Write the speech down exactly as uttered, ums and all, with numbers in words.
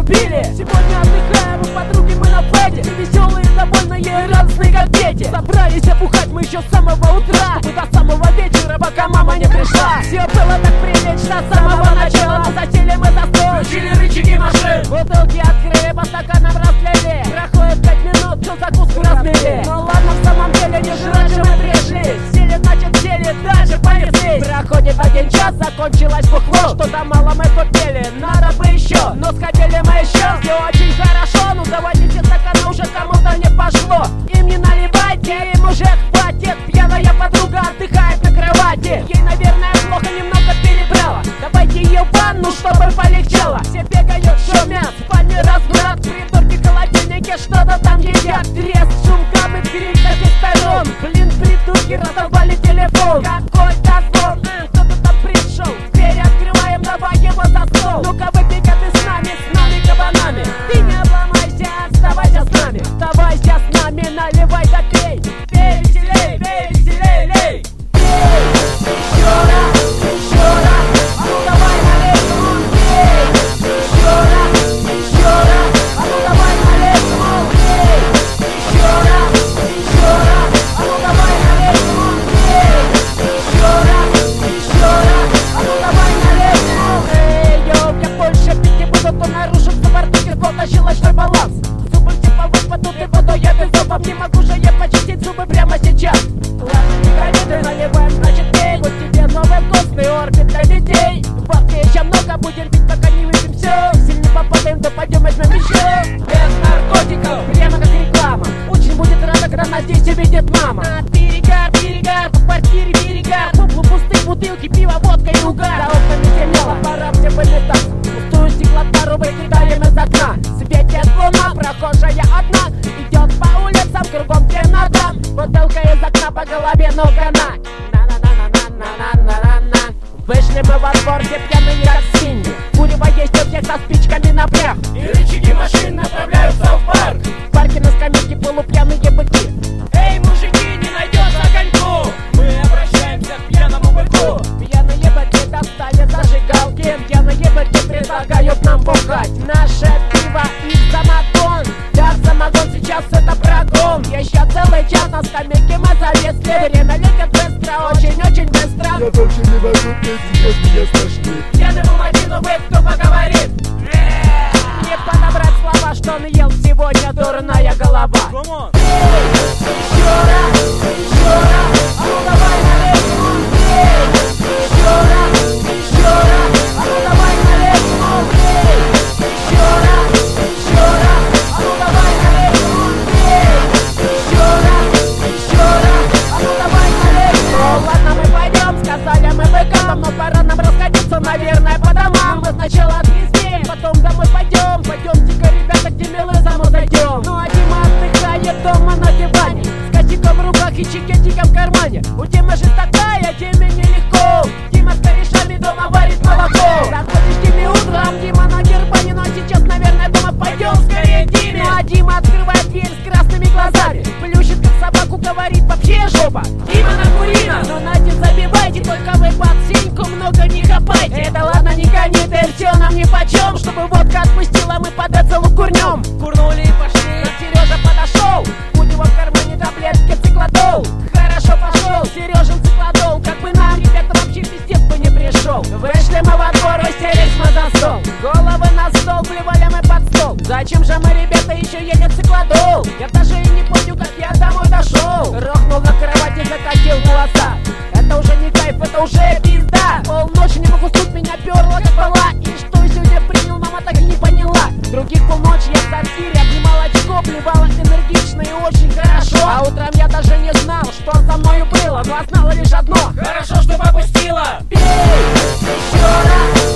купили. Сегодня отдыхаем у подруги мы на фете. Веселые, довольные, радостные как дети. Собрались опухать мы еще с самого утра, чтобы до самого вечера, пока мама не пришла. Все было так прилично с самого начала. Засели мы за стол, включили рычаги машин. Бутылки открыли, по стаканам разлили. Проходит пять минут, всю закуску размели. Ну ладно, в самом деле не жрать же мы пришли. Сели, значит сели, дальше понеслись. Проходит один час, закончилось бухло. Что-то мало мы купили, надо бы еще. Но сходили мы еще, все очень хорошо. Ну давайте все стаканы, уже кому-то не пошло. Им не наливайте, им уже хватит. Пьяная подруга отдыхает на кровати. Ей, наверное, плохо немного перебрала. Давайте ее в ванну, чтобы полегчало. Все бегают, шумят, в ванне разврат. Придурки в холодильнике что-то там едят. Треск, шум, камы, гриль со всех сторон. Блин, придурки разорвали телефон. Какой-то звон, э, кто-то там пришел. Дверь открываем, давай его за стол. Ну-ка выпей-ка ты с нами, с нами кабанами. Ты не обломайся, оставайся с нами. Оставайся с нами, наливай да пей. Пей веселей, пей веселей, лей. Пей, еще раз, еще раз. А ну давай налей, он пей. Еще раз, еще раз. А ну давай налей, он пей. Еще раз, еще раз. А ну давай налей, он пей. Еще раз, еще раз. А ну давай налей, он. Эй, йоу, я больше пить не буду, то нарушится бортики, потащил очной баланс. Зубы типа выпадут, и буду я без зубов. Не могу же я почистить зубы прямо сейчас. Ладно, не гони, ты наливаем, значит пей. Вот тебе новый вкусный орбит для детей. Водки еще много, будем пить, пока не выпьем все. Сильно попадаем, то пойдем возьмем еще. Без наркотиков, прямо как реклама. Очень будет рада, когда нас здесь увидит мама. На перегар, перегар, по квартире перегар. Куплю пустые бутылки, пиво, водка и угар. За окнами темнело, пора все выметаться. Пустую стеклотару выкидаем из окна. Светит луна, прохожая одна. Идет по улицам, кругом темнота. Бутылка из окна по голове, ну-ка на. На-на-на-на-на-на-на-на-на. Вышли мы во двор, где пьяные как свиньи. Курево есть у всех со спичками напряг. И рычаги машин направляются в парк. В парке на скамейке полупьяные быки. Эй, мужики, не найдется огоньку. Мы обращаемся к пьяному быку. Пьяные быки достали зажигалки. Пьяные быки предлагают нам бухать. Наше пиво и самогон. Да, самогон сейчас это прогон. Еще целый час на скамейке мы зависли. Время летит быстро, очень-очень быстро. Я больше не могу петь, сейчас меня стошнит. Пьяный мумадину бык, кто поговорит. Не подобрать слова, что он ел сегодня, дурная голова. Эй, еще раз, еще раз. А ну давай налей, он пей. Еще раз, еще раз. А ну давай налей, он пей. Еще раз, еще раз. А ну давай налей, он пей. Еще раз, еще раз. А ну давай налей. Ну ладно, мы пойдем, сказали мы быкам. Но пора нам расходиться, наверное, по домам. Мы сначала отвезли, потом домой пойдем. Пойдемте-ка, ребята, где милый замуж зайдем. Ну а Дима отдыхает дома на диване, с косяком в руках и чекетиком в кармане. У Димы жизнь такая, Диме нелегко. Дима с корешами дома варит молоко. Заходишь Диме утром, Дима на гербане. Но сейчас, наверное, дома пойдем скорее Диме. Ну а Дима открывает дверь с красными глазами, плющит как собаку, говорит вообще жопа. Дима на курина. Ну Надя, забивайте, только вы под синьку много не хапайте. Это ладно, не гони, ты все нам нипочем. Чтобы водка отпустила, мы под целу курнем. Курнули и пошли. Сережа подошел, у него в кармане таблетки циклодол. Хорошо пошел, Сережин циклодол. Как бы нам, ребята, вообще пиздец бы не пришел. Вышли мы во двор, уселись мы за стол. Головы на стол, плевали мы под стол. Зачем же мы, ребята, еще едем циклодол? Я даже и не помню, как я домой дошел. Рохнул на кровати, закатил глаза. Это уже не кайф, это уже пизда. Полночи не могу уснуть, меня перло как пола. И что я сегодня принял, мама так и не поняла. Других полночи я в сортире обнимал очко, плевала энергично и очень хорошо. А утром я даже не знал, что со мною было, но знала лишь одно: хорошо, что попустила. Пей, еще раз.